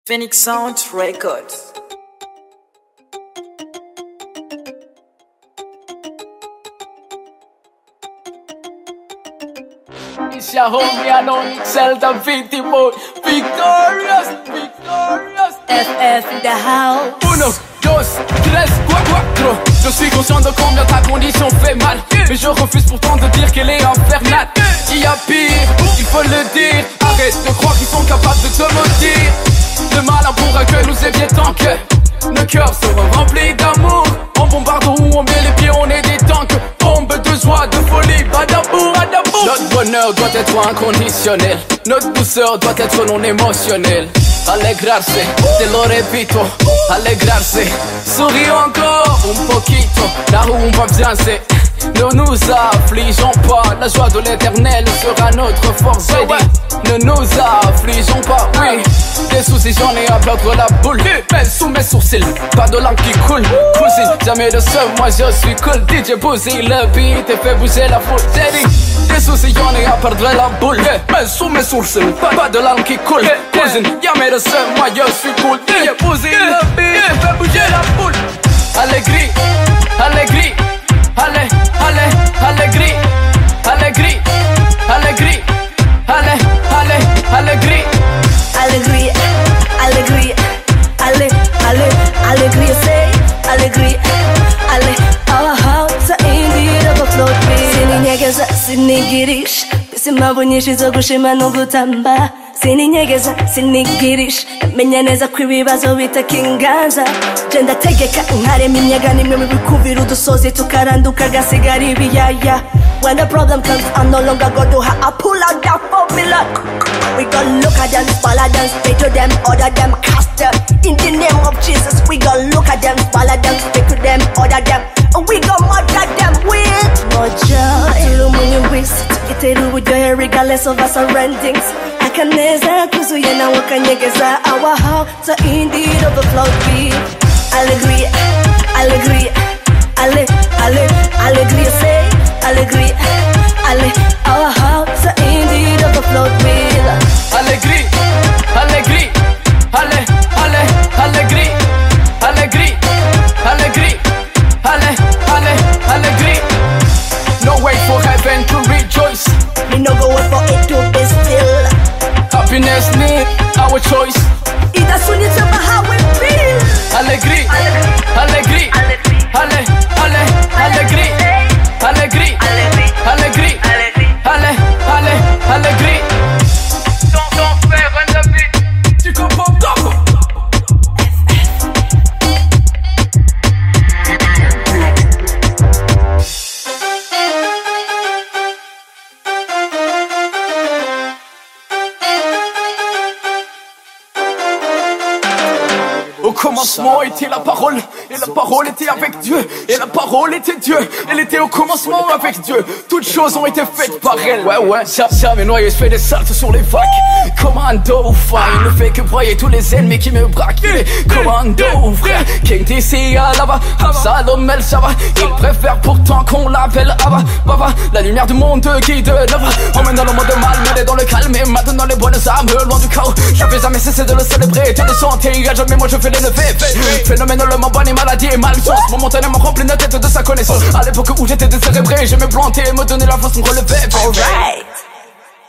Phoenix Sound Records. It's your homie, I know Excel, the victim boy. Victorious, victorious. FF in the house. 1, 2, 3, 4. Je suis conscient de combien ta condition fait mal, mais je refuse pourtant de dire qu'elle est infernale. Il y a pire, il faut le dire. Arrête de croire qu'ils sont capables de te maudire. Le malin pourra que nous évier tant que nos cœurs seront remplis d'amour. On bombarde où on met les pieds, on est des tanks. Bombe de joie, de folie, badaboum, badaboum. Notre bonheur doit être inconditionnel. Notre douceur doit être non émotionnelle. Alegrarse, te lo repito, alegrarse. Souris encore un poquito, là où on va bien c'est. Ne nous affligeons pas, la joie de l'éternel sera notre force. Ne nous affligeons pas, oui. Des soucis j'en ai à perdre la boule. Mais sous mes sourcils, pas de langue qui coule. Cousine, jamais de seul, moi je suis cool. DJ Boozy, le beat et fait bouger la foule. J'ai dit, des soucis j'en ai à perdre la boule. Mais sous mes sourcils, pas de langue qui coule. Cousine, jamais de seul, moi je suis cool. DJ Boozy, le beat et fait bouger la foule. Allegri, allegri. Allez, allez, allegri, allegri, allegri, allez, allez, allegri, Allegri, allegri, alle, alle, allegri, say, allegri, alle, our hearts are indeed overflowed with. Sininyegeza, sinigirish, bisimambo nyinshi zo gushima no gutamba. Sininyegeza, sinigirish, menya neza ko ibibazo bitakinganza. Je ndategeka nkarema imyaga nimwe mu bikubira udusozi tukaranduka gasigara ibiyaya. When the problem comes, I'm no longer going to have a pull out that formula. We gon' look at them, follow them, speak to them, order them, cast them. In the name of Jesus, we gon' look at them, follow them, speak to them, order them. And we gon' murder them with more joy. Turumunyu wisi, tukitera uburyohe regardless of our surroundings. Akaneza kuzuye na wakanyegeza. Our hearts are indeed overflowed with allegri, allegri, alle, alle, allegri, say, allegri, alle, our hearts are indeed overflowed with allegri, allegri, alle, alle, allegri, allegri, allegri, alle, alle, allegri. No way for heaven to rejoice. We no go wait for it to be still. Happiness need our choice. It as soon as you know how we feel. Allegri, allegri, alle, alle, allegri, allegri, allegri, alle, alle, allegri. Ton frère en David, tu comprends pas? Au commencement était la parole, et la parole était avec Dieu, et la parole était Dieu, elle était au commencement avec Dieu. Toutes choses ont été faites par elle. Ouais, jamais noyé, je fais des saltos sur les vagues. Commando, il ne fait que broyer tous les ennemis qui me braquent. Il est commando, frère, King DC à là-bas, Absalom El Shaba. Il préfère pourtant qu'on l'appelle Abba, Baba. La lumière du monde guide là-bas. Emmène dans le monde mal, mêlé dans le calme, et maintenant les bonnes âmes, loin du chaos. J'avais jamais cessé de le célébrer, de le chanter, à jamais moi je fais les lever. Phénoménalement bonne et maladie et malchance, momentanément rempli la tête de sa connaissance. À l'époque où j'étais décérébré, j'aimais planter et me donner la façon de relever. Alright.